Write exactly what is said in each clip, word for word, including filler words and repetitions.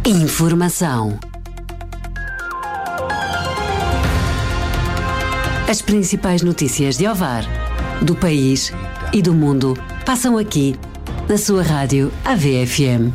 Informação. As principais notícias de Ovar, do país e do mundo passam aqui, na sua rádio A V F M.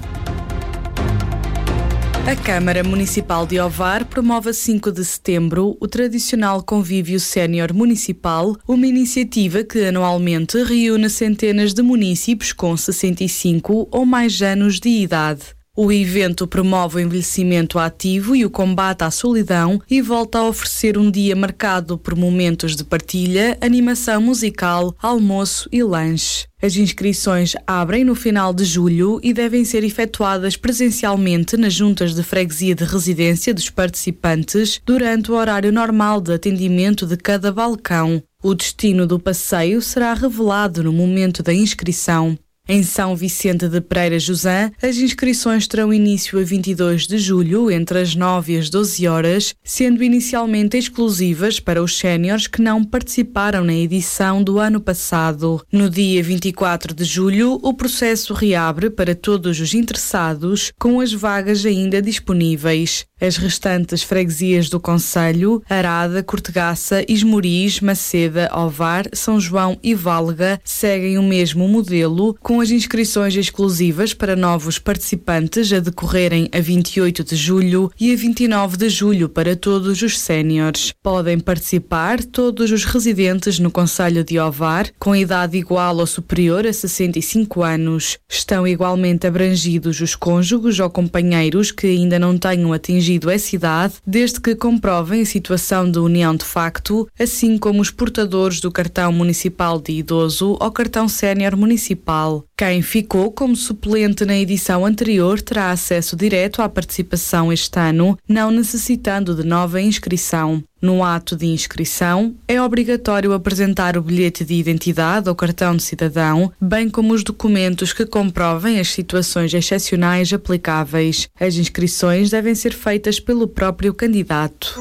A Câmara Municipal de Ovar promove a cinco de setembro o tradicional Convívio Sénior Municipal, uma iniciativa que anualmente reúne centenas de munícipes com sessenta e cinco ou mais anos de idade. O evento promove o envelhecimento ativo e o combate à solidão e volta a oferecer um dia marcado por momentos de partilha, animação musical, almoço e lanche. As inscrições abrem no final de julho e devem ser efetuadas presencialmente nas juntas de freguesia de residência dos participantes durante o horário normal de atendimento de cada balcão. O destino do passeio será revelado no momento da inscrição. Em São Vicente de Pereira Josã, as inscrições terão início a vinte e dois de julho, entre as nove e as doze horas, sendo inicialmente exclusivas para os séniores que não participaram na edição do ano passado. No dia vinte e quatro de julho, o processo reabre para todos os interessados, com as vagas ainda disponíveis. As restantes freguesias do concelho, Arada, Cortegaça, Esmoriz, Maceda, Ovar, São João e Valga, seguem o mesmo modelo, com as inscrições exclusivas para novos participantes a decorrerem a vinte e oito de julho e a vinte e nove de julho para todos os séniores. Podem participar todos os residentes no concelho de Ovar, com idade igual ou superior a sessenta e cinco anos. Estão igualmente abrangidos os cônjuges ou companheiros que ainda não tenham atingido essa idade, desde que comprovem a situação de união de facto, assim como os portadores do cartão municipal de idoso ou cartão sénior municipal. Quem ficou como suplente na edição anterior terá acesso direto à participação este ano, não necessitando de nova inscrição. No ato de inscrição, é obrigatório apresentar o bilhete de identidade ou cartão de cidadão, bem como os documentos que comprovem as situações excepcionais aplicáveis. As inscrições devem ser feitas pelo próprio candidato.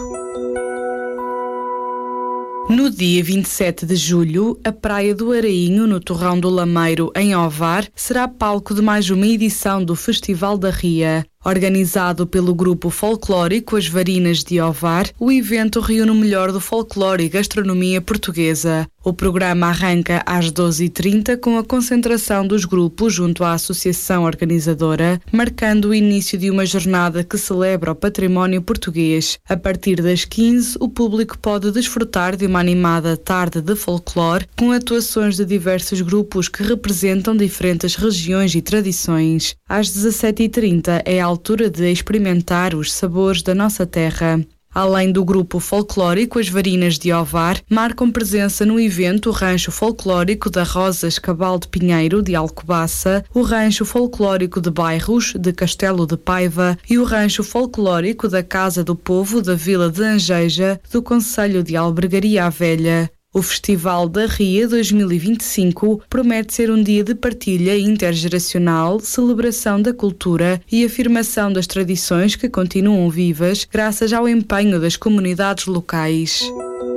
No dia vinte e sete de julho, a Praia do Arainho, no Torrão do Lameiro, em Ovar, será palco de mais uma edição do Festival da Ria. Organizado pelo grupo folclórico As Varinas de Ovar, o evento reúne o melhor do folclore e gastronomia portuguesa. O programa arranca às doze e trinta com a concentração dos grupos junto à associação organizadora, marcando o início de uma jornada que celebra o património português. A partir das quinze, o público pode desfrutar de uma animada tarde de folclore com atuações de diversos grupos que representam diferentes regiões e tradições. Às dezassete e trinta é a altura de experimentar os sabores da nossa terra. Além do grupo folclórico As Varinas de Ovar, marcam presença no evento o Rancho Folclórico da Rosas Cabal de Pinheiro, de Alcobaça, o Rancho Folclórico de Bairros, de Castelo de Paiva e o Rancho Folclórico da Casa do Povo da Vila de Angeja, do concelho de Albergaria à Velha. O Festival da Ria dois mil e vinte e cinco promete ser um dia de partilha intergeracional, celebração da cultura e afirmação das tradições que continuam vivas graças ao empenho das comunidades locais.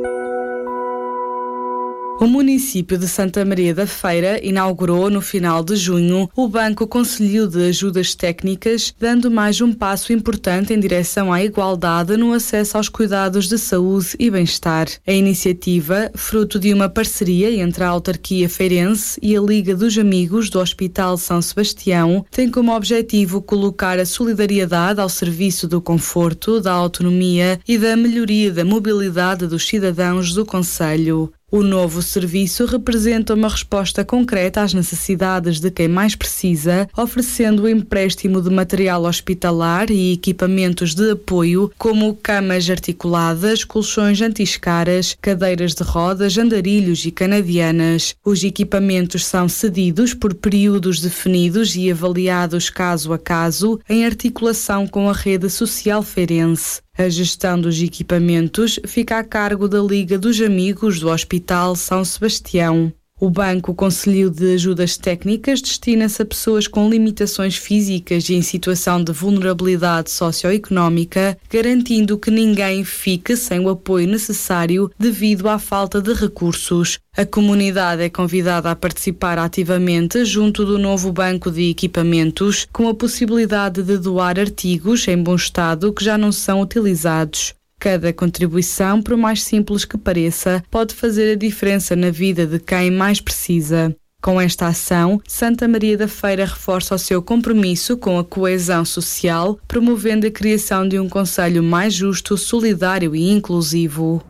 O município de Santa Maria da Feira inaugurou no final de junho o Banco Concelhio de Ajudas Técnicas, dando mais um passo importante em direção à igualdade no acesso aos cuidados de saúde e bem-estar. A iniciativa, fruto de uma parceria entre a autarquia feirense e a Liga dos Amigos do Hospital São Sebastião, tem como objetivo colocar a solidariedade ao serviço do conforto, da autonomia e da melhoria da mobilidade dos cidadãos do concelho. O novo serviço representa uma resposta concreta às necessidades de quem mais precisa, oferecendo o empréstimo de material hospitalar e equipamentos de apoio, como camas articuladas, colchões anti-escaras, cadeiras de rodas, andarilhos e canadianas. Os equipamentos são cedidos por períodos definidos e avaliados caso a caso, em articulação com a rede social feirense. A gestão dos equipamentos fica a cargo da Liga dos Amigos do Hospital São Sebastião. O Banco Conselho de Ajudas Técnicas destina-se a pessoas com limitações físicas e em situação de vulnerabilidade socioeconómica, garantindo que ninguém fique sem o apoio necessário devido à falta de recursos. A comunidade é convidada a participar ativamente junto do novo banco de equipamentos, com a possibilidade de doar artigos em bom estado que já não são utilizados. Cada contribuição, por mais simples que pareça, pode fazer a diferença na vida de quem mais precisa. Com esta ação, Santa Maria da Feira reforça o seu compromisso com a coesão social, promovendo a criação de um concelho mais justo, solidário e inclusivo.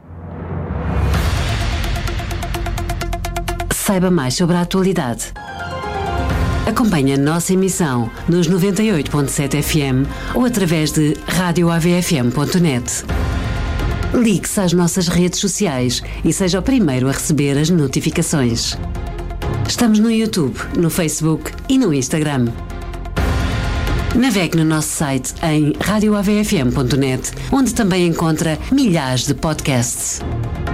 Saiba mais sobre a atualidade. Acompanhe a nossa emissão nos noventa e oito ponto sete F M ou através de rádio A V F M ponto net. Ligue-se às nossas redes sociais e seja o primeiro a receber as notificações. Estamos no YouTube, no Facebook e no Instagram. Navegue no nosso site em rádio A V F M ponto net, onde também encontra milhares de podcasts.